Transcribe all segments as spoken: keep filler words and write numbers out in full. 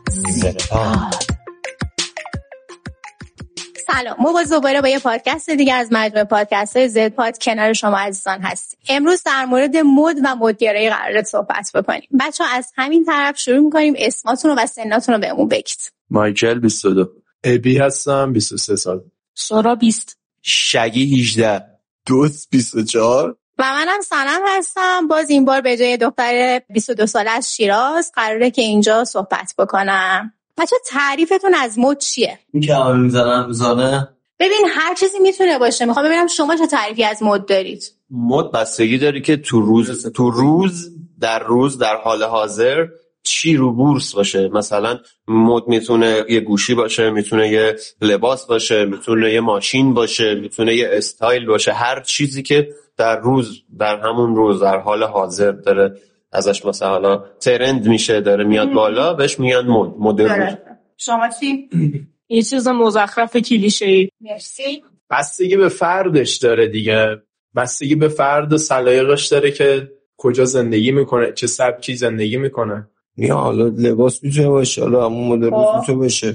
زد پاد. سلام، ما باز دوباره با یه پادکست دیگه از مجموعه پادکست‌های زد پاد کنار شما عزیزان هستیم. امروز در مورد مد و مدگرایی قراره صحبت بکنیم. بچه‌ها از همین طرف شروع می‌کنیم، اسماتون رو و سناتون رو بهمون بگید. مایکل بیست و دو. ابی هستم بیست و سه سال. سورا بیست. شگی هجده. دوست بیست و چهار. و منم سنم هستم. باز این بار به جای دختر بیست و دو ساله از شیراز قراره که اینجا صحبت بکنم. بچه تعریفتون از مد چیه؟ این که همه میزنن روزانه. ببین هر چیزی میتونه باشه. میخوام ببینم شما چه تعریفی از مد دارید. مد بستگی داری که تو روز تو روز در روز در حال حاضر چی رو بورس باشه. مثلا مد میتونه یه گوشی باشه، میتونه یه لباس باشه، میتونه یه ماشین باشه، میتونه یه استایل باشه. هر چیزی که در روز در همون روز در حال حاضر داره ازش مثلا ترند میشه، داره میاد بالا، بهش میگن مد. مد روز. شما چی؟ یه چیز مزخرف کلیشه‌ای. مرسی. بستگی به فردش داره دیگه. بستگی به فرد و سلایقش داره که کجا زندگی میکنه، چه سبکی زندگی میکنه. یا حالا لباس میتونه باشه، حالا همون مد روز میتونه باشه.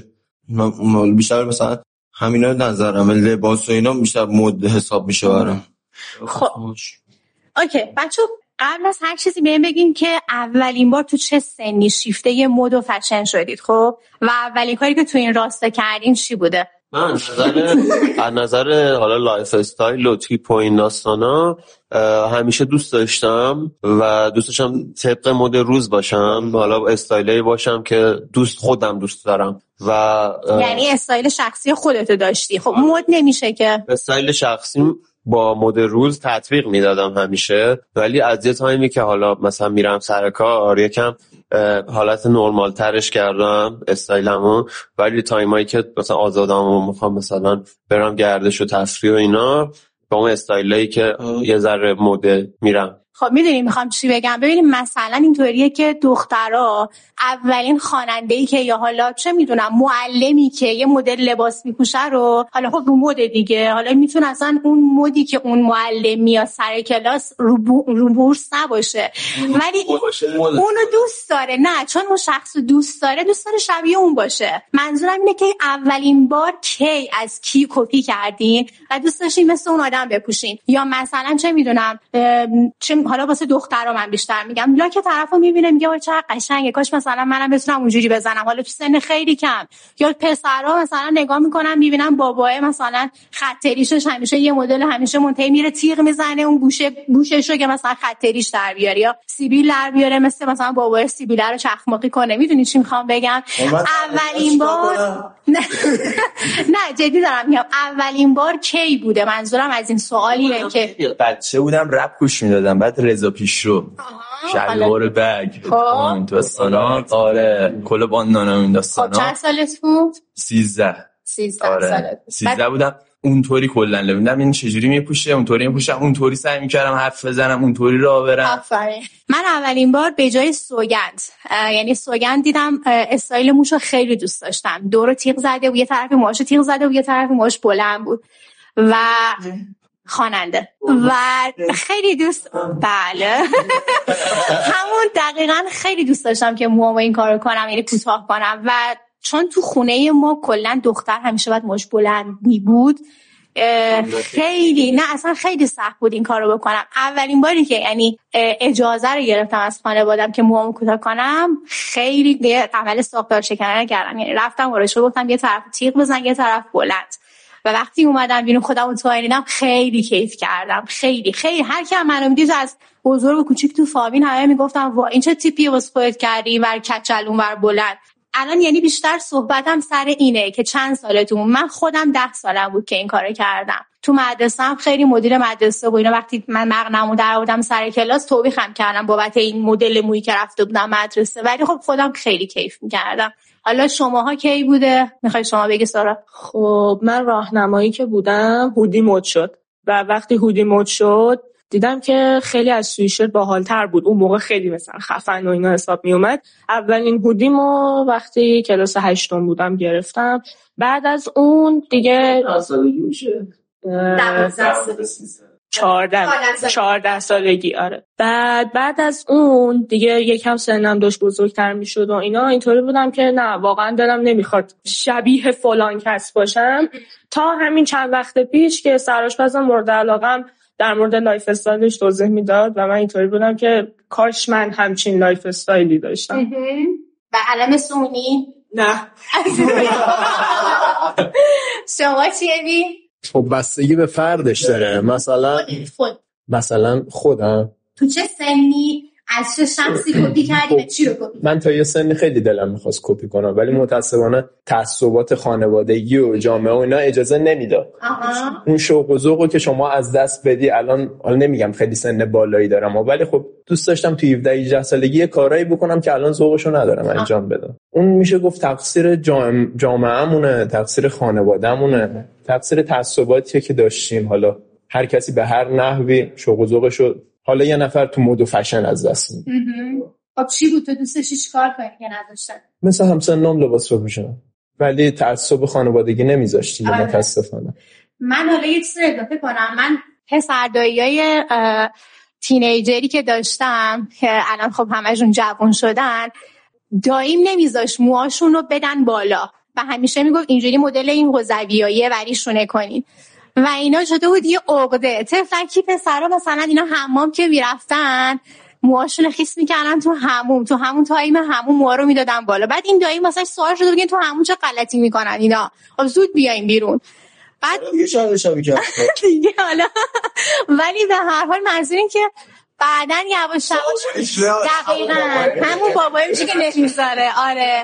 من بیشتر مثلا همینا نظرم، لباس و اینا بیشتر مد حساب میشه برام. خب اوکی بچه، قبل از هر چیزی بهم بگین که اولین بار تو چه سنی شیفته مد و فشن شدید، خب؟ و اولین کاری که تو این راسته کردین چی بوده؟ من از نظر از نظر حالا لایف استایل و تیپ و این داستانا همیشه دوست داشتم و دوست داشتم طبق مد روز باشم، حالا استایلی باشم که دوست خودم دوست دارم. و یعنی استایل شخصی خودتو داشتی. خب مد نمیشه که استایل شخصیم با مد روز تطبیق میدادم همیشه، ولی از یه تایمی که حالا مثلا میرم سر کار یکم حالت نرمال ترش کردم استایلمو، ولی تایمایی که مثلا آزادم و میخوام مثلا برم گردش و تفریح و اینا با اون استایلایی که یه ذره مد میرم. خب میدونی میخوام چی بگم؟ ببینیم مثلا اینطوریه که دخترها اولین خواننده‌ای که یا حالا چه میدونم معلمی که یه مدل لباس میپوشه رو، حالا خب رو مد دیگه، حالا میتونه اصلا اون مدی که اون معلم میاد سر کلاس رو, بو، رو بورس نباشه، ولی اونو دوست داره. نه چون اون شخص دوست داره، دوست داره شبیه اون باشه. منظورم اینه که اولین بار کی از کی کپی کردین و دوست داشتین مثل اون آدم بپوشین. یا مثلا چه میدونم چه حالا واسه دخترا من بیشتر میگم، لاک طرفو میبینه میگه وای چقدر قشنگه، کاش مثلا منم بتونم اونجوری بزنم، حالا تو سن خیلی کم. یا پسرا مثلا نگاه میکنن میبینن بابای مثلا خطریشش همیشه یه مدل همیشه منتهی میره تیغ میزنه اون گوشه گوششو که مثلا خطریش در بیاره یا سیبیل در بیاره، مثل مثلا بابای سیبیل رو چخماقی کنه. میدونی چی میخوام بگم؟ اولین بار نه نه جدی دارم میگم، اولین بار کی بوده؟ منظورم از این سوالیه که بچه بودم رپ گوش میدادم، بعد رضا پیشرو شلوار بگ اون داستانا، آره کل باندانا این داستانا. خب چند سالت بود؟ سیزده. سیزده آره. سالت. سیزده بودم. اونطوری کلا لبیدم این چجوری میپوشه، اونطوری میپوشم، اونطوری سعی میکردم حرف بزنم، اونطوری راه برم. آفرین. من اولین بار به جای سوگند، یعنی سوگند دیدم، استایل موشو خیلی دوست داشتم. دورو تیغ زده و یه طرف موهاش تیغ زده و یه طرف موهاش بلند بود و خواننده و خیلی دوست بله همون دقیقاً خیلی دوست داشتم که موامو این کارو کنم، یعنی کوتاه کنم. و چون تو خونه ما کلا دختر همیشه باید موش بلند می بود، خیلی نه اصلا خیلی سخت بود این کارو بکنم. اولین باری که یعنی اجازه رو گرفتم از خانواده‌ام که موامو کوتاه کنم، خیلی عمل ساختار شکنانه کردم. یعنی رفتم وارش گفتم یه طرف تیغ بزن یه طرف بلند، و وقتی اومدم بیرون خودم رو توانیدم خیلی کیف کردم. خیلی خیلی هر کی منو میدید از بزرگ و کوچیک تو فامیل همه میگفتم وا این چه تیپی واسه خودت کردی، ور کچلون ور بلند. الان یعنی بیشتر صحبتم سر اینه که چند سالتون. من خودم ده سالم بود که این کارو کردم. تو مدرسه‌ام خیلی مدیر مدرسه بود اینا، وقتی من مقنمو درآوردم سر کلاس توبیخم کردم بابت این مدل مویی که رفته بودم مدرسه، ولی خب خودم خیلی کیف می‌کردم. حالا شماها کی بوده؟ میخوای شما بگی سارا؟ خب من راهنمایی که بودم هودی مد شد و وقتی هودی مد شد دیدم که خیلی از سویشرت باحال‌تر بود. اون موقع خیلی مثلا خفن و اینا حساب می اومد. اولین هودیمو وقتی کلاس هشتم بودم گرفتم. بعد از اون دیگه چهارده چهارده سالگی. آره. بعد بعد از اون دیگه یکم سنم داشت بزرگتر میشد و اینا، اینطوری بودم که نه واقعا دلم نمیخواد شبیه فلان کس باشم، تا همین چند وقت پیش که سرآشپزم مورد علاقم در مورد لایف استایلش توضیح میداد و من اینطوری بودم که کاش من همچین لایف استایلی داشتم. و علم سونی؟ نه. شما چیه بی؟ خب بستگی به فردش داره. مثلا خود مثلا خودم تو چه سنی از چه شخصی کپی کردی به چی رو کپی؟ من تا یه سنی خیلی دلم میخواست کپی کنم، ولی متاسفانه تعصبات خانوادگی و جامعه و اینا اجازه نمیداد. اون شوق و ذوقو که شما از دست بدی، الان حالا نمیگم خیلی سن بالایی دارم ولی خب دوست داشتم تو هفده هجده سالگی یه کارایی بکنم که الان ذوقشو ندارم انجام بدم. اون میشه گفت تقصیر جام... جامعه‌مونه، تقصیر خانواده‌مونه، تقصیر تعصباتیه که داشتیم. حالا هر کسی به هر نحوی شوق و ذوقشو، حالا یه نفر تو مد و فشن از دست میده. خب چی بود تو دوست داشتی چیکار کنی که نداشتن؟ مثل همسنام لباس بپوشم، ولی تعصب خانوادگی نمیذاشتی متاسفانه. من حالا یه چیز اضافه کنم. من پسر داییای تینیجری که داشتم که الان خب همشون جوان شدن، داییم نمیذاشت موهاشون رو بدن بالا و همیشه میگفت اینجوری مدل این حوزویاییه وریشونه کنین و اینا شده بود یه عقده. تفلکی پسرا مثلا اینا حمام که میرفتن موهاشون خیس میکردن تو هموم، تو همون تایم همون موها رو میدادن بالا. بعد این دایی مثلا سوال شده بگین تو همون چه غلطی میکنن اینا، خب زود بیاین بیرون. بعد یه شاید شبی کرد دیگه حالا ولی به هر حال منظور این که بعدن یواش یواش دقیقاً همون بابایی میشه که نمیذاره. آره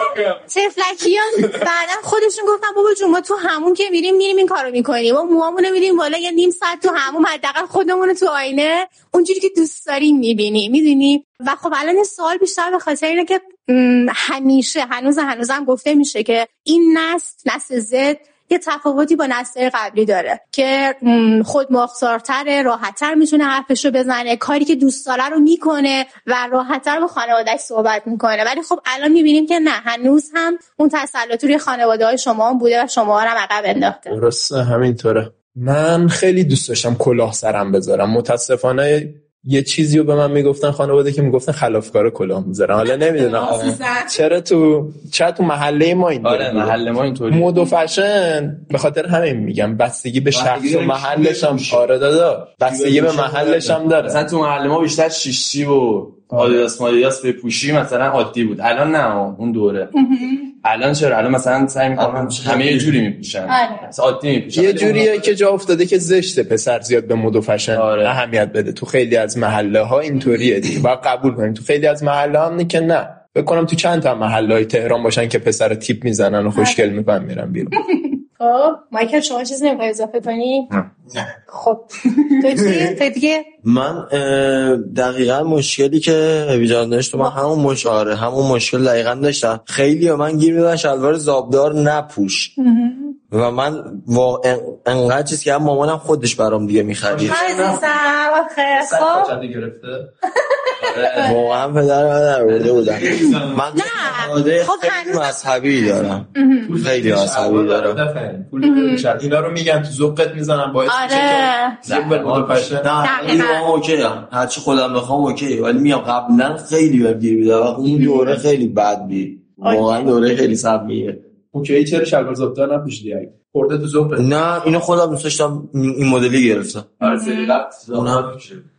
تفلکیان بعدن خودشون گفتن بابا جون ما تو همون که میریم میریم این کارو میکنیم، ما موامونو میریم بالا یه نیم ساعت تو همون حداقل خودمون تو آینه اونجوری که دوست داریم میبینیم، میدونی. و خب الان سوال بیشتر به خاطر اینه که همیشه هنوز هنوزم گفته میشه که این نسل نسل زد یه تفاوتی با نسل قبلی داره که خود مختارتره، راحت‌تر میتونه حرفشو بزنه، کاری که دوست داره رو میکنه و راحت‌تر با خانواده‌اش صحبت میکنه. ولی خب الان میبینیم که نه، هنوز هم اون تسلط روی خانواده‌های شما هم بوده و شما رو هم عقب انداخته. درسته همینطوره. من خیلی دوست داشتم کلاه سرم بذارم. متاسفانه یه چیزی رو به من میگفتن خانواده که میگفتن خلافکار کلاه میذارن. حالا نمیدونم چرا تو چرا تو محله ما اینطوری. آره محله ما اینطوری. مد و فشن به خاطر همین میگم بستگی به شخص و محلش هم. آره دادا بستگی به محلش هم داره. مثلا تو محله ما بیشتر شیشتی و آدیداس مادیداس به پوشی مثلا عادی بود. الان نه، اون دوره. الان چرا الان مثلا سعی می‌کنن همه یه جوری میپوشن، مثلا عادی میپوشن. یه جوریه که جا افتاده که زشته پسر زیاد به مد و فشن آره. اهمیت بده. تو خیلی از محله ها اینطوریه دیگه، باید قبول کنیم. تو خیلی از محله ها هم که نه. بکنم تو چند تا محله های تهران باشن که پسر تیپ میزنن و خوشگل میکنن میرن بیرون. خب مایکل شما چیزی نمیخوای اضافه کنی؟ نه. خب تو چی؟ تو دیگه؟ من دقیقا مشکلی که ویجان داشت من همون مشاره همون مشکل دقیقا داشتم. خیلی و من گیر میدن شلوار زابدار نپوش و من واقعا انقدر چیز که هم مامانم خودش برام دیگه میخرید. عزیزم آخه خب چند گرفته واقعا پدر من برده بودن. من نه خب خیلی مذهبی دارم، خیلی مذهبی دارم. اینا رو میگن تو ذوقت میزنن باعث میشه که زبر مد و فشن. نه این ما اوکی ام، هرچی خودم بخوام اوکی، ولی میام قبلا خیلی بهم گیر میداد. اون دوره خیلی بد بی، واقعا دوره خیلی سمیه. اوکی چرا شلوار زابدار نپوشیدی؟ اگه خورده تو ذوقت؟ نه اینو خودم دوست داشتم این مدلی گرفتم. ارزی رفت اونم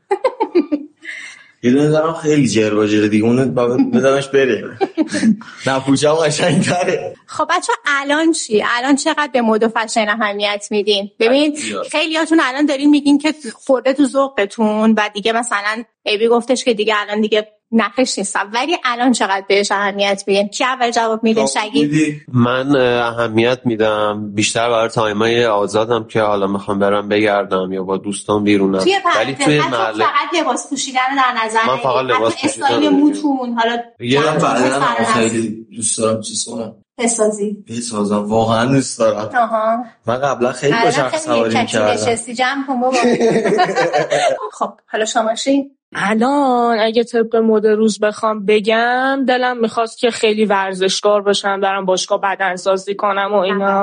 یه دونه دارم خیلی جرواجره دیگه، اونو بدمش بره نپوشم قشنگ‌تره. خب بچه الان چی؟ الان چقدر به مد و فشن اهمیت میدین؟ ببین خیلیاتون الان دارین میگین که خورده تو ذوقتون و دیگه مثلا ایبی گفتش که دیگه الان دیگه نفش نیستم، ولی الان چقدر بهش اهمیت میدین؟ کی اول جواب میده؟ شگید. من اهمیت میدم بیشتر برای تایمای آزادم که حالا میخوام برم بگردم یا با دوستان بیرونم، ولی توی محله فقط لباس پوشیدن در نظر من فقط لباس پوشیدن استایل موتون حالا یه بعدن خیلی دوست دارم چیز کنم بسازی بسازم، واقعا دوست دارم. آها من قبلا خیلی با شخص سواری می‌کردم. نشستی جمع کن بابا. خب حالا شما چی؟ الان اگه طبق مد روز بخوام بگم دلم میخواست که خیلی ورزشکار باشم، برم باشگاه بدنسازی کنم و اینا.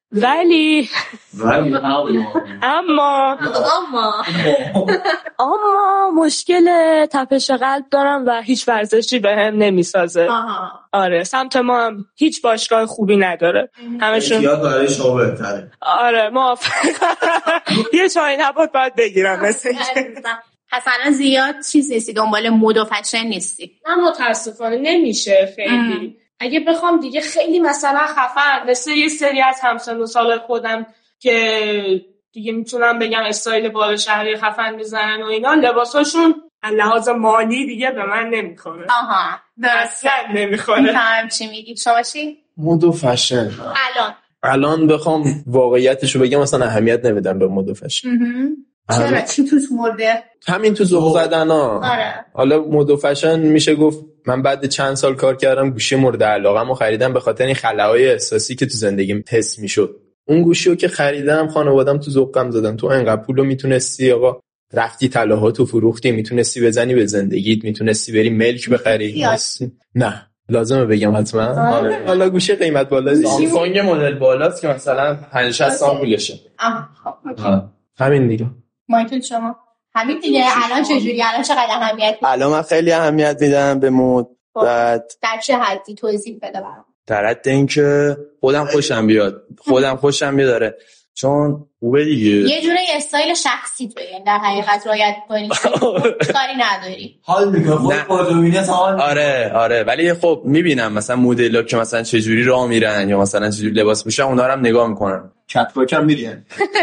ولی ولی اما اما اما مشکل تپش قلب دارم و هیچ ورزشی بهم نمیسازه. آره سمت ما هم هیچ باشگاه خوبی نداره. همشون احتیاط برای شما بهتره. آره موافقم. یه چای نبات باید بگیرم مثل حسنا زیاد چیز نیستی، دنبال مد و فشن نیستی؟ من متاسفانه نمیشه خیلی. اگه بخوام دیگه خیلی مثلا خفن مثل یه سری از همسن و سال خودم که دیگه میتونم بگم استایل بالا شهری خفن میزنن و اینا، لباساشون از لحاظ مالی دیگه به من نمیخوره. آها درسته نمیخوره. میفهم چی میگی. شما چی؟ مد و فشن الان الان بخوام واقعیتشو بگم مثلا اهمیت نمیدم به مد و فشن. چرا؟ چی توش مرده؟ همین تو ذوق زدن ها. آره. حالا مد و فشن میشه گفت من بعد چند سال کار کردم گوشی مورد علاقه‌مو خریدم به خاطر این خلاهای احساسی که تو زندگیم حس میشد. اون گوشیو که خریدم خانواده‌ام تو ذوقم زدن تو انقدر پولو میتونستی آقا رفتی طلاهاتو فروختی، میتونستی بزنی به زندگیت، میتونستی بری ملک بخری. نه لازمه بگم حتما. آره. حالا گوشی قیمت بالا سامسونگ مدل بالاست که مثلا پنجاه شصت سام پولشه. آها خب همین دیگه. مایکل شما همین دیگه. الان چجوری؟ الان چقدر اهمیت میدی؟ الان من خیلی اهمیت میدم به مود. بعد در چه حدی توضیح بده برام. در حد اینکه خودم خوشم بیاد، خودم خوشم بیاره، چون خوبه دیگه. یه جوری استایل شخصی تو یعنی در حقیقت رعایت کنی کاری نداری. حال میکنه خود خودمونیه حال. آره آره ولی خب میبینم مثلا مدل‌ها که مثلا چه جوری راه میرن یا مثلا چه جوری لباس پوشن، اونا رو هم نگاه میکنن. کت‌واک هم میرین.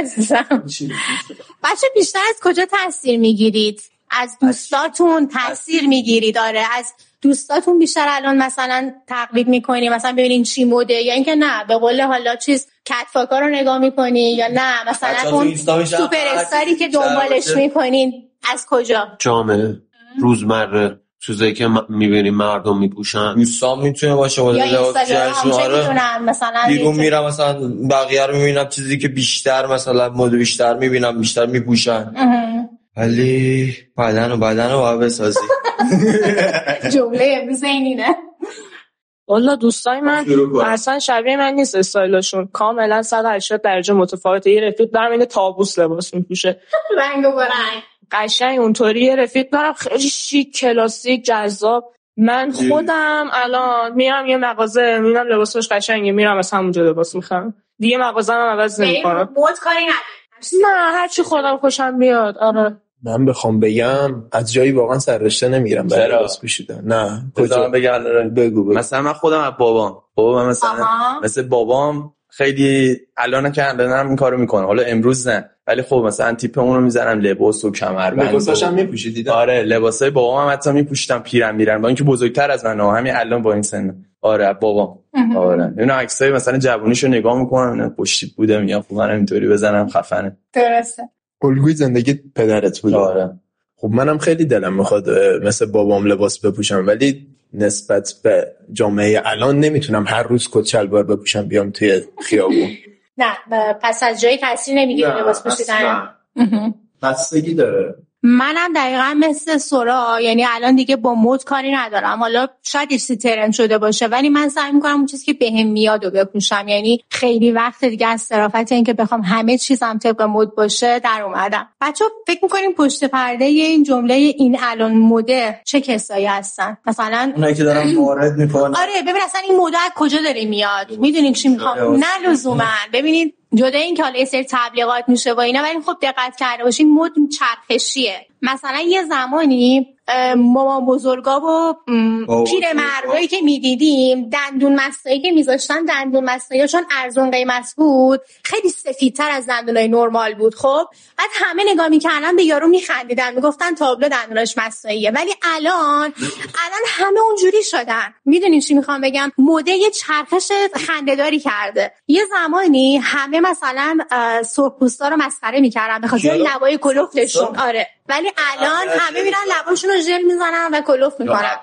بچه بیشتر از کجا تاثیر میگیرید؟ از دوستاتون تاثیر میگیرید؟ آره از دوستاتون بیشتر الان مثلا تقلید میکنی مثلا ببینین چی موده، یا اینکه نه به قول حالا چیز کتفاکا رو نگاه میکنی، یا نه مثلا اون سوپر استاری که دنبالش میکنین از کجا؟ جامعه روزمره چیزایی که میبینیم مردم میپوشن. دوستان میتونه باشه ولی جشنواره مثلا بیرون میرم مثلا بقیه رو میبینم چیزی که بیشتر مثلا مد بیشتر میبینم بیشتر میپوشن، ولی بدن و بدن رو باید بسازی. جمله امروز اینه. والا دوستای من اصلا شبیه من نیست، استایلشون کاملا صد و هشتاد درجه متفاوته. یه رفیق دارم اینه تابوس لباس میپوشه رنگ و برنگ قشنگ اونطوری. یه رفیق دارم خیلی شیک کلاسیک جذاب. من خودم الان میرم یه مغازه میبینم لباسش قشنگه، میرم از همونجا لباس میخرم دیگه، مغازه‌ام عوض نمی‌کنم. مود کاری نداری؟ نه هر چی خودم خوشم بیاد. آره من بخوام بگم از جایی واقعا سر رشته نمیگیرم برای لباس پوشیدن. نه کجا بگم؟ بگو, بگو مثلا من خودم از بابام بابام مثلا آها. مثل بابام خیلی الان که الانم این کارو میکنه، حالا امروز نه ولی خب مثلا تیپ اون رو میذارم لباس و کمربند. لباساشم میپوشیدی؟ آره لباسای بابام هم حتی میپوشیدم پیرم میرن با اینکه بزرگتر از منه همین الان با این سن. آره بابام. آره اینا عکسای مثلا جوونیشو نگاه میکنم پشتی بوده میگم خب من اینطوری بزنم خفنه. درسته. الگوی زندگی پدرت بود. آره. خب منم خیلی دلم میخواد مثل بابام لباس بپوشم، ولی نسبت به جامعه الان نمیتونم هر روز کت شلوار بپوشم بیام توی خیابون. نه پس از جایی تاثیر نمیگیره لباس پوشیدن. بستگی داره. منم دقیقاً مثل سورا، یعنی الان دیگه با مد کاری ندارم، حالا شاید یه چیزی ترند شده باشه ولی من سعی می‌کنم اون چیزی که بهم میاد رو بپوشم. یعنی خیلی وقت دیگه از صرافت این که بخوام همه چیزم طبق مد باشه در اومدم. بچه‌ها فکر می‌کنین پشت پرده این جمله این الان مده چه کسایی هستن؟ مثلا اونایی که دارن وارد میکنن. آره ببین اصلا این مد از کجا داره میاد؟ میدونین چی میخوام؟ نه لزوما. ببینید جدا این که حالا یه سری تبلیغات میشه و اینا، ولی خب دقت کرده باشین مد چرخشیه. مثلا یه زمانی مامان بزرگا و پیرمردایی که میدیدیم دندون مصنوعی که میذاشتن، دندون مصنوعیشون ارزون قیمت بود، خیلی سفیدتر از دندونای نرمال بود. خب بعد همه نگاه میکردن به یارو میخندیدن میگفتن تابلو دندوناش مصنوعیه، ولی الان الان همه اونجوری شدن. میدونین چی میخوام بگم؟ مده یه چرخش خنده‌داری کرده. یه زمانی همه مثلا سرخپوستا رو مسخره میکردن به خاطر لبای کلفتشون. آره ولی الان همه میرن لباشون رو ژل میزنن و کلوف میکنن.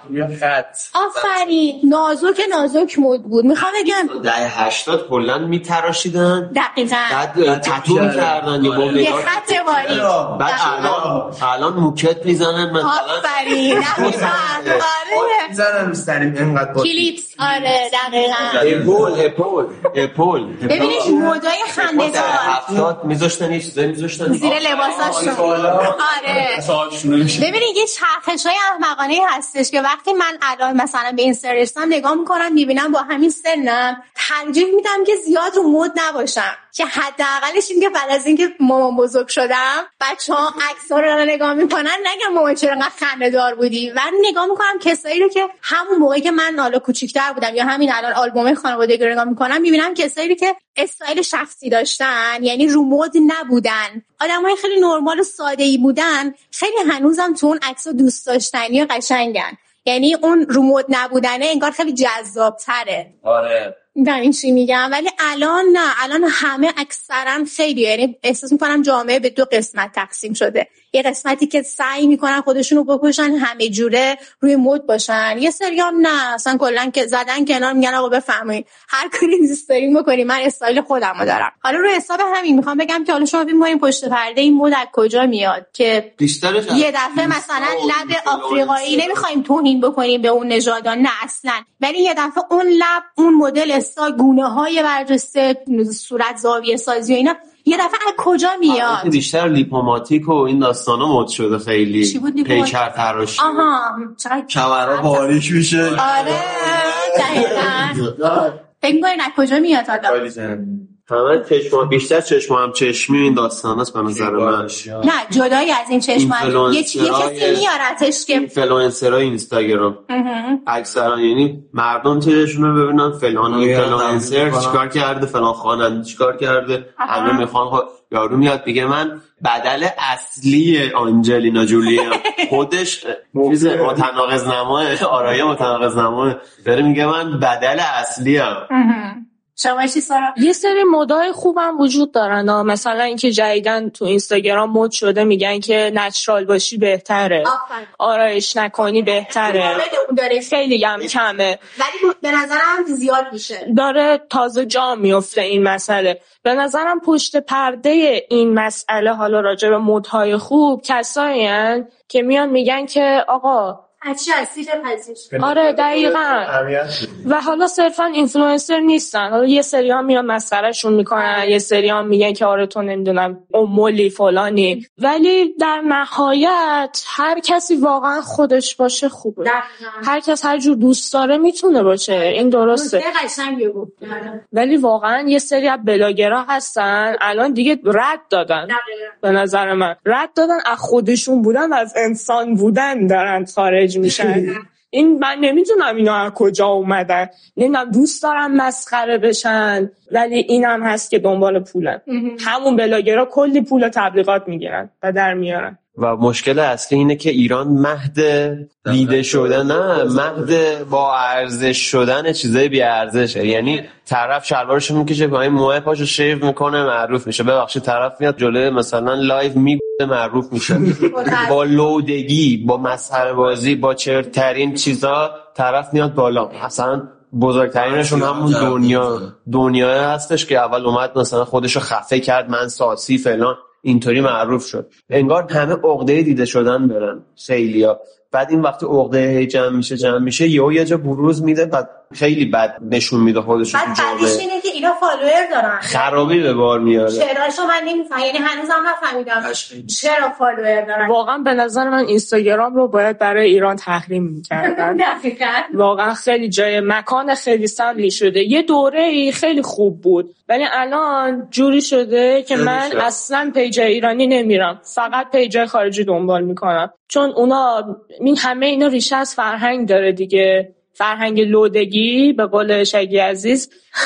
آفرین. نازک نازک مود بود. میخوام بگم دهه هشتاد کلا میتراشیدن دقیقاً بعد تتو میکردن یا با یه خط واری بعد الان الان موکت میزنن مثلا. آفرین. آره میزنن رو سریم اینقدر با کلیپس. آره دقیقاً. اپول اپول اپول ببینید مودای خنده‌دار هفتاد میذاشتن یه چیزایی میذاشتن زیر لباساشون. آره ببینید یه چرخش‌های احمقانه هستش که وقتی من الان مثلا به این سریستان نگاه میکنم میبینم با همین سنم ترجیح میدم که زیاد رو مود نباشم که حداقلش این که بعد از اینکه مامان بزرگ شدم بچه‌ها عکس‌ها رو نگاه میکنن نگم مامان چرا انقدر خنده‌دار بودی و نگاه میکنم کسایی رو که همون موقعی که من حالا کوچیک‌تر بودم یا همین الان آلبوم خانوادگی رو نگاه میکنم میبینم کسایی رو که استایل شخصی داشتن یعنی رو مود نبودن آدمای خیلی نرمال و ساده‌ای بودن خیلی هنوزم تو اون عکس‌ها دوست داشتنی و قشنگن یعنی اون رو مود نبودنه انگار خیلی جذاب‌تره. آره دارین چی میگم ولی الان نه الان همه اکثرا خیلی یعنی احساس میکنم جامعه به دو قسمت تقسیم شده یه قسمتی که سعی میکنن خودشونو بکشن همه جوره روی مود باشن یه سری هم نه اصلا کلا که زدن کنار میگن آقا بفهمید هر کاری دوست دارین بکنین من استایل خودمو دارم. حالا رو حساب همین میخوام بگم که حالا شما فکر می‌کنین پشت پرده این مود از کجا میاد که یه دفعه مثلا لب آفریقایی نمیخوایم توهین بکنیم به اون نژادان نه اصلا ولی یه دفعه اون لب اون مدل استا گونه‌های برجسته صورت زاویه سازی و اینا یه دفعه از کجا میاد؟ بیشتر لیپوماتیک و این داستانا مد شده خیلی پیکر تراشی. آها چقدر کمرها باریک میشه. آره دقیقاً. فکر می‌کنین از کجا میاد حالا؟ همه چشم بیشتر چشم هم چشمی این داستاناست به نظر من. نه جدایی از این چشم هم یه چیزی میارتش که اینفلوئنسرای اینستاگرام اکثرا یعنی مردم چششون رو ببینن فلان اینفلوئنسر چیکار کرده فلان خواننده چیکار کرده همه میخوان یارو میاد میگه من بدل اصلی آنجلینا جولی خودش چیز متناقض نماه آرایه متناقض نماه داره میگه من بدل اصلی ام. شما چی سارا؟ یه سری مدای خوبم وجود دارن ها. مثلا اینکه جدیدن تو اینستاگرام مد شده میگن که نچرال باشی بهتره آفر. آرایش نکنی بهتره خیلی هم کمه ولی به نظرم زیاد میشه داره تازه جا میفته این مسئله. به نظرم پشت پرده این مسئله حالا راجع به مدهای خوب کسایی هن که میان میگن که آقا اچی اصیل پذیر. آره دقیقاً. و حالا صرفا اینفلوئنسر نیستن. حالا یه سری ها میان مسخرهشون میکنن، یه سری ها میگن که آره تو نمیدونم امولی فلانی، ولی در نهایت هر کسی واقعا خودش باشه خوبه. دقیقاً. هر کس هر جور دوست داره میتونه باشه. این درسته. قشنگه بود. ولی واقعا یه سری از بلاگرها هستن الان دیگه رد دادن. دقیقاً. به نظر من رد دادن از خودشون بودن و از انسان بودن دارن خارج میشن. این من نمیدونم اینا از کجا اومدن، نمیدونم دوست دارن مسخره بشن، ولی اینم هست که دنبال پولن. همون بلاگرها کلی پول تبلیغات میگیرن و در میارن. و مشکل اصلی اینه که ایران مهد دیده شدن، نه مهد با ارزش شدن چیزای بی ارزشه. یعنی طرف شلوارشو میکشه پایین، موهای پاشو شیو میکنه، معروف میشه. ببخشید طرف میاد جلوی مثلا لایو میگه، معروف میشه. با لودگی، با مسخره بازی، با چرترین چیزا طرف میاد بالا. اصلا بزرگترینشون همون دنیا دنیا هستش که اول اومد مثلا خودشو خفه کرد، من ساسی فلان، اینطوری معروف شد. انگار همه عقده دیده شدن برن خیلیا. بعد این وقتی عقده جمع میشه جمع میشه یهو یه جا بروز میده، بعد خیلی بد نشون میده خودش رو تو جامعه. بعد اینه که اینا فالوور دارن، خرابی به بار میاره. چراشو من نمیفهمم، یعنی هنوزم نفهمیدم چرا فالوور دارن. واقعا به نظر من اینستاگرام رو باید برای ایران تحریم می‌کردن. دقیقاً. واقعا خیلی جای مکان خیلی سمی شده. یه دوره‌ای خیلی خوب بود، ولی الان جوری شده که من شد. اصلا پیج ایرانی نمیرم، فقط پیج خارجی دنبال میکنم، چون اونا این همه اینا ریشه از فرهنگ داره دیگه. فرهنگ لودگی به قول شگی عزیز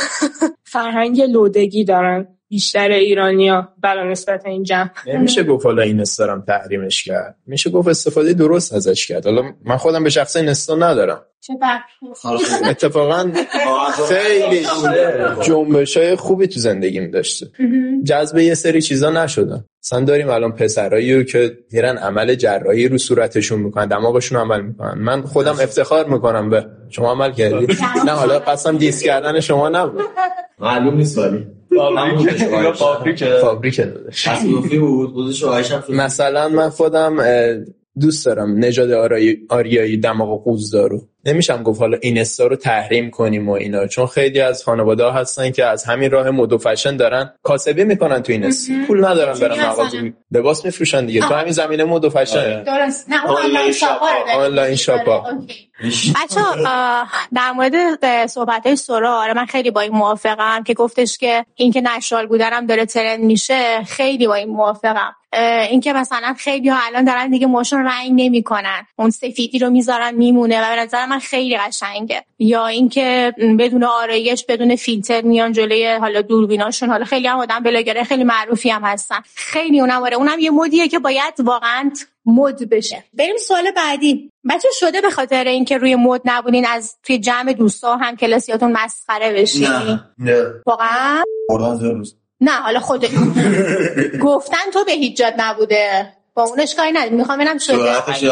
فرهنگ لودگی دارن بیشتر ایرانی‌ها برای نسبت این جمع. نمیشه گفت حالا این استارم تحریمش کرد، میشه گفت استفاده درست ازش کرد. حالا من خودم به شخصه این استا ندارم، اتفاقا خیلی جنبش‌های خوبی تو زندگیم داشته. جذب یه سری چیزا نشدم. مثلا داریم الان پسرایی که میرن عمل جراحی رو صورتشون میکنن، دماغشون عمل میکنن. من خودم افتخار میکنم به شما عمل کردید. نه حالا قسم دیس کردن شما نبود، معلوم نیست ولی فابریکه فابریکه دادش تصادفی بود بودش آیشم. مثلا من خودم دوست دارم نژاد آریایی دماغ قوزدارو، نمیشم گفت حالا این استا رو تحریم کنیم و اینا، چون خیلی از خانواده‌ها هستن که از همین راه مد و فشن دارن کاسبی میکنن تو این است، پول ندارن برن مغازه لباس میفروشن دیگه. تو همین زمینه مد و فشن درست. نه آنلاین شاپا آنلاین شاپا. بچه‌ها در مورد صحبت‌های سورا، آره من خیلی با این موافقم که گفتش که این که نشال بودنم داره ترند میشه، خیلی با این موافقم. این که مثلا خیلی ها الان دارن دیگه موشون رنگ نمیکنن، اون سفیدی رو میذارن میمونه و به نظر من خیلی قشنگه. یا اینکه بدون آرایش بدون فیلتر میان جلوی حالا دوربیناشون. حالا خیلی هم آدم بلاگرای خیلی معروفی هم هستن، خیلی اونم آره اونم یه مدیه که باید واقعا مد بشه. بریم سوال بعدی. بچه شده به خاطر اینکه روی مد نبودین از توی جمع دوستا هم کلاسیاتون مسخره بشین؟ نه نه واقعا نه. حالا خود گفتن تو به هیچ جات نبوده، با اونش کاری ندارم. میخوام ببینم شده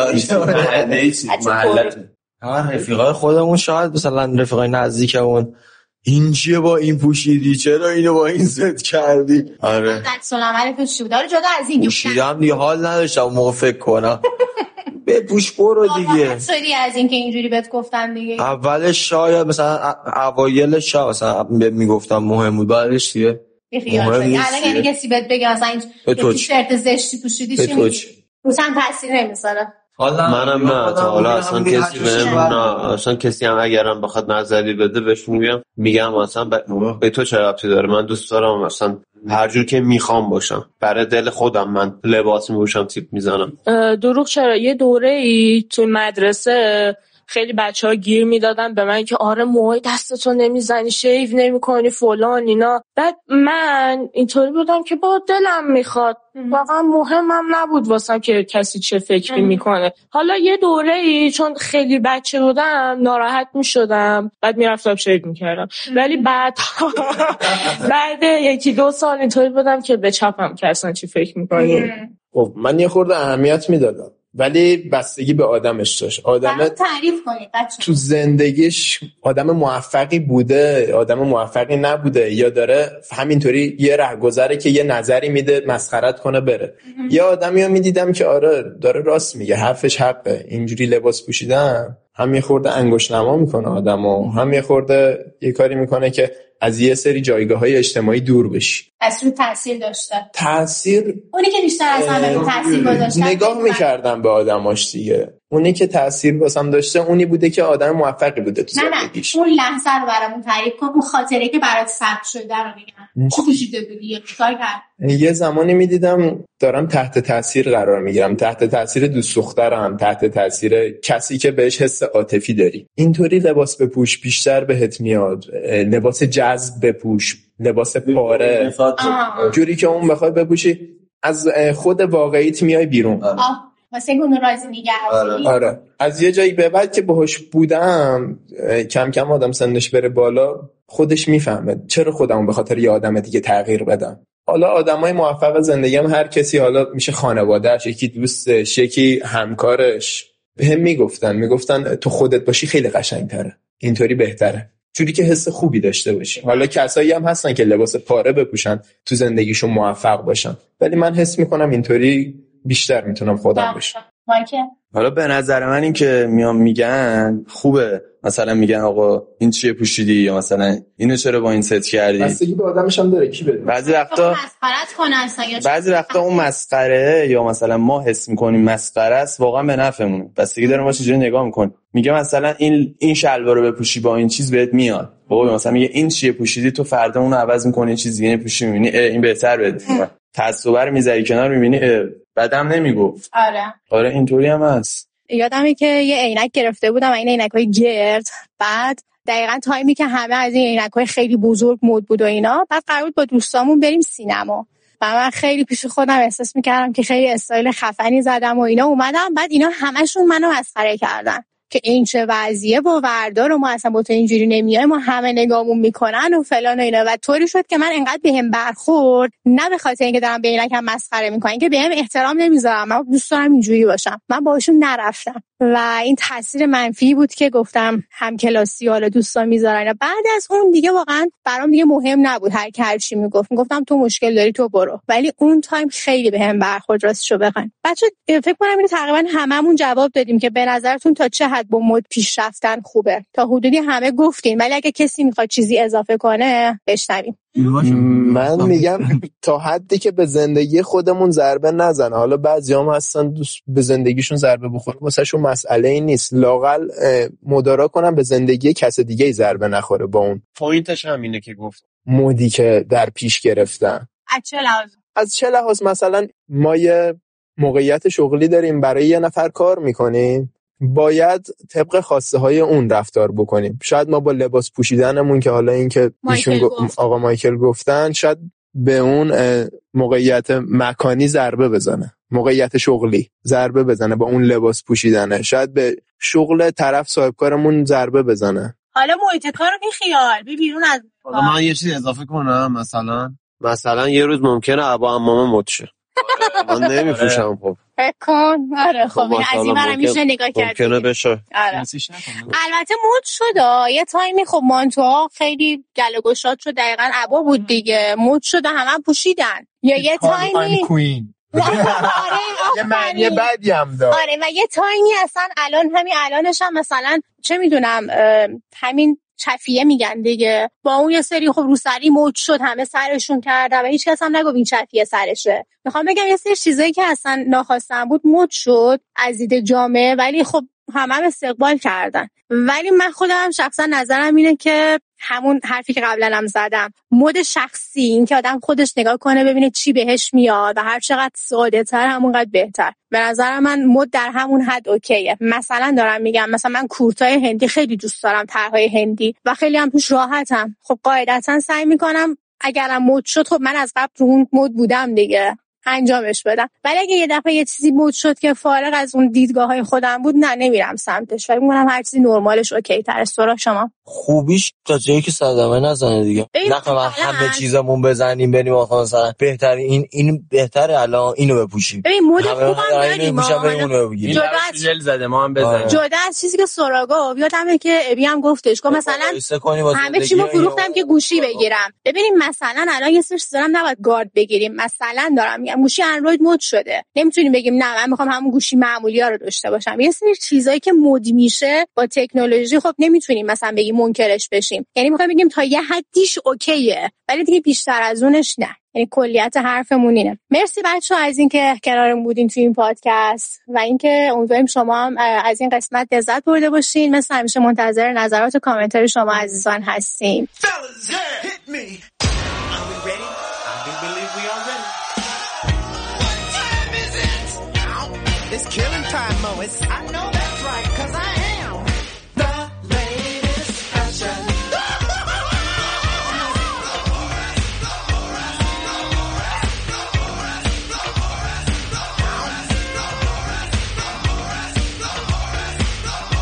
هر رفیقای خودمون، شاید مثلا رفیقای نزدیکمون، این چیه با این پوشیدی، چرا اینو با این ست کردی؟ آره سلام علیکم چی بود؟ آره جدا از این پوشیدم دیگه حال نداشتم موقع فکر کنم. به پوش برو دیگه. سری از این که اینجوری بهت گفتم دیگه. اولش شاید مثلا اوایلش شاید مثلا میگفتم مهم بود، بعدش دیگه مهم نیست. الان یعنی کسی بهت بگه مثلا این تیشرت زشتی پوشیدی چی میگی؟ روزم تاثیر نمیذاره. منم نه تا حالا اصلا کسی بهم نه اصلا کسی هم اگرم بخواد نظری بده بهش میگم میگم اصلا به تو چه ربطی داره، من دوست دارم اصلا هر جور که میخوام باشم، برای دل خودم من لباس میپوشم، تیپ میزنم. دروغ چرا؟ یه دوره‌ای تو مدرسه خیلی بچه‌ها گیر میدادن به من که آره موهای دستتو نمیزنی، شیو نمی‌کنی فلان اینا. بعد من اینطوری بودم که با دلم میخواد، واقعا مهمم نبود واسم که کسی چه فکری میکنه. حالا یه دوره‌ای چون خیلی بچه بودم ناراحت میشدم، بعد میرفتم شیو میکردم. ولی بعد بعد یکی دو سال اینطوری بودم که به چپم که اصلا چی فکر میکنی. خب من یه خورده اهمیت میدادم، ولی بستگی به آدمش داشت. آدم تعریف کنید بچه تو زندگیش آدم موفقی بوده، آدم موفقی نبوده، یا داره همینطوری یه رهگذره که یه نظری میده مسخرت کنه بره. یا آدمی رو میدیدم که آره داره راست میگه، حرفش حقه، اینجوری لباس پوشیدن هم یه خورده انگشت نما میکنه آدمو، هم یه خورده یه کاری میکنه که از یه سری جایگاه‌های اجتماعی دور بشی. اصلا تاثیر داشته. تاثیر اونی که بیشتر از همه تاثیر گذاشته. نگاه می‌کردم به آدماش دیگه. اونی که تاثیر واسم داشته اونی بوده که آدم موفقی بوده تو زندگیش. اون لحظه رو برامون تعریف کن، اون خاطره که برات ثبت شده رو میگم. چی پوشیده بودی؟ چیکار کردی؟ یه زمانی میدیدم دارم تحت تاثیر قرار میگیرم، تحت تاثیر دوست دخترم، تحت تاثیر کسی که بهش حس عاطفی داری. اینطوری لباس بپوش بیشتر بهت میاد، لباس جذب بپوش، لباس پاره، جوری که اون بخوای بپوشی از خود واقعیت میای بیرون. آه. واسه اون راضی نگهداری. آره از یه جایی به بعد که باهاش بودم کم کم آدم سنش بره بالا خودش میفهمه چرا خودمو به خاطر یه آدم دیگه تغییر بدم. حالا آدمای موفق زندگیم هر کسی، حالا میشه خانواده‌اش، یکی دوستش، یکی همکارش، بهم میگفتن میگفتن تو خودت باشی خیلی قشنگ‌تره، اینطوری بهتره، جوری که حس خوبی داشته باشی. حالا کسایی هم هستن که لباس پاره بپوشن تو زندگیشون موفق باشن، ولی من حس میکنم اینطوری بیشتر میتونم خودم باشم. حالا به نظر من این که میام میگن خوبه، مثلا میگن آقا این چیه پوشیدی، یا مثلا اینو چرا با این ست کردی. بستگی به آدمش هم داره کی بده. بعضی وقتا مسخرهت کنن، بعضی وقتا اون مسخره یا مثلا ما حس میکنیم مسخره است واقعا به نفعمونه. بستگی داره ما چجوری نگاه میکنیم. میگه مثلا این این شلوارو بپوشی با این چیز بهت میاد، بابا مثلا میگه این چیه پوشیدی، تو فردا اونو عوض میکنی یه چیز دیگه میپوشی، میبینی این بهتر بهت میاد، تعصب رو میذاری کنار، میبینی بعدم نمیگفت. آره آره اینطوری هم هست. یادمه که یه عینک گرفته بودم، این عینک‌های گرد، بعد دقیقاً تایمی که همه از این عینک‌های خیلی بزرگ مد بود و اینا، بعد قرار بود با دوستامون بریم سینما و من خیلی پیش خودم احساس می‌کردم که خیلی استایل خفنی زدم و اینا. اومدم بعد اینا همشون منو مسخره کردن که این چه وضعیه باوردار و ما اصلا با تو اینجوری نمیایم، ما همه نگامون میکنن و فلان و اینا. و طوری شد که من انقدر بهم برخورد، نه به خاطر اینکه دارم به اینا کم مسخره میکنن، که بهم احترام نمیذارم، من دوست دارم اینجوری باشم، من باهاشون نرفتم و این تاثیر منفی بود که گفتم همکلاسی حالا دوستا میذارن. بعد از اون دیگه واقعا برام دیگه مهم نبود هر کی هر چی میگفت، میگفتم تو مشکل داری تو برو. ولی اون تایم خیلی بهم برخورد، راستشو بخواید بچه فکر کنم اینو تقریبا هممون جواب دادیم که به نظرتون تا چه حد با مد پیش رفتن خوبه. تا حدودی همه گفتین، ولی اگه کسی میخواد چیزی اضافه کنه بشنویم. من میگم تا حدی که به زندگی خودمون ضربه نزنه. حالا بعضیام هستن دوست به زندگیشون ضربه بخوره، واسهشون مسئله این نیست، لااقل مدارا کنن به زندگی کس دیگه ضربه نخوره. با اون پوینتش همینه که گفت مودی که در پیش گرفتن. از چه لحاظ؟ از چه لحاظ؟ مثلا ما یه موقعیت شغلی داریم، برای یه نفر کار میکنیم، باید طبق خواسته های اون رفتار بکنیم. شاید ما با لباس پوشیدنمون که حالا این که ایشون گفت. آقا مایکل گفتن، شاید به اون موقعیت مکانی ضربه بزنه، موقعیت شغلی ضربه بزنه با اون لباس پوشیدنه، شاید به شغل طرف صاحب کارمون ضربه بزنه. حالا محیط کار رو خیال بی بیرون از حالا من یه چیزی اضافه کنم، مثلا مثلا یه روز ممکنه ابا عمامه مد شه، من نمیپوشم. خب فکر کن. آره خب این از این برم میشه نگاه کرد، ممکنه بشه. آره. البته مد شد یه تایمی، خب مانتوها خیلی گله گشاد شد، دقیقاً عبا بود دیگه، مد شده همه پوشیدن. یا یه تایمی کوین یه معنی بدی هم داره. آره و یه تایمی اصلا الان همین الانش هم مثلا چه میدونم همین چفیه میگن دیگه، با اون یه سری خب روسری مد شد، همه سرشون کردن و هیچ کس هم نگفت این چفیه سرشه. میخوام بگم یه سری چیزایی که اصلا ناخواستم بود مد شد از دید جامعه، ولی خب همه هم استقبال کردن. ولی من خودم شخصا نظرم اینه که همون حرفی که قبلا هم زدم، مد شخصی، این که آدم خودش نگاه کنه ببینه چی بهش میاد و هر چقدر ساده تر همونقدر بهتر. به نظر من مد در همون حد اوکیه. مثلا دارم میگم مثلا من کورتای هندی خیلی دوست دارم، طرحهای هندی، و خیلی هم توش راحتم. خب قاعدتا سعی میکنم اگرم مد شد، خب من از قبل رو اون مد بودم دیگه، انجامش بدم. ولی اگه یه دفعه یه چیزی مد شد که فارغ از اون دیدگاه‌های خودم بود، نه نمیرم سمتش. ولی میگم هر چیزی نرمالش اوکی تره. سورا شما خوبیش تا جایی که صدمه نزنه دیگه، نه همه چیزمون بزنیم بریم آخه مثلا بهتره این این بهتره الان اینو بپوشیم. ببین مد خوبم داریم، جدا از جل زده ما هم بزنیم، جدا از چیزی که سوراگا یادمه که ابی هم گفتش که مثلا همه چیمو فروختم که گوشی بگیرم. ببینیم مثلا الان یه سری چیزا نباید گارد بگیریم. مثلا دارم میگم گوشی اندروید مد شده، نمیتونیم بگیم نه من میخوام همون گوشی معمولی‌ها رو داشته باشم. یه سری چیزایی که مد میشه با تکنولوژی، خب نمیتونیم مثلا بگیم منکرش بشیم. یعنی میخوام بگیم تا یه حدیش اوکیه، ولی دیگه بیشتر از اونش نه. یعنی کلیت حرفمون اینه. مرسی بچه‌ها از اینکه کنارم بودین تو این پادکست و اینکه امیدواریم شما هم از این قسمت لذت برده باشین. مثل همیشه منتظر نظرات و کامنت‌های شما عزیزان هستیم. It's killing time, Mo. It's, I know that's right, cause I am the latest fashion.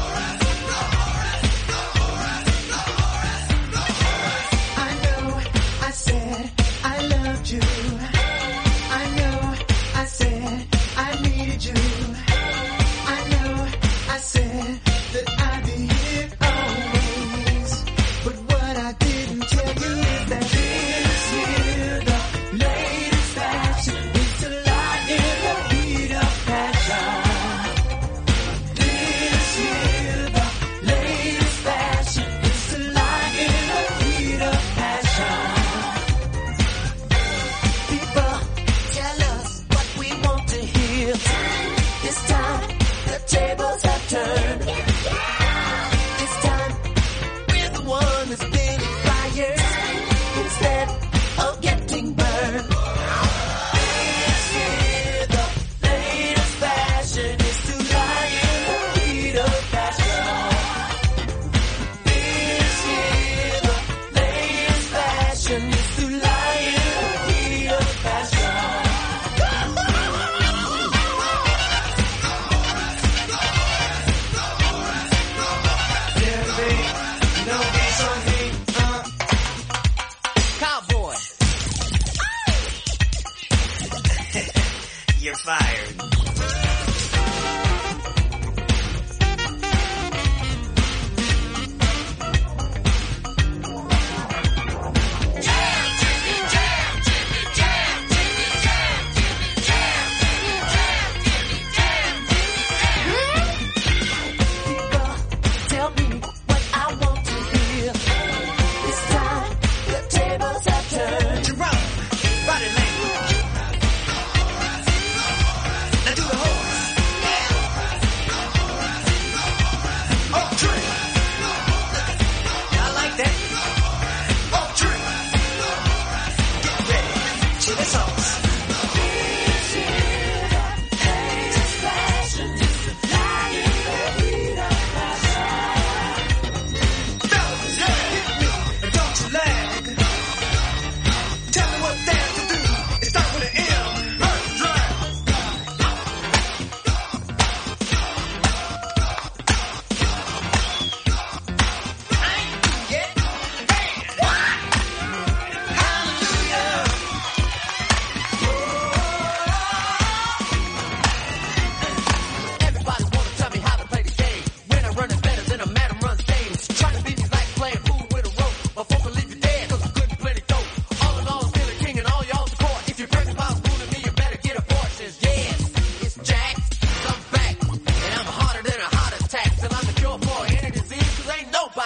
I know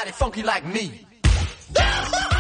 funky like me.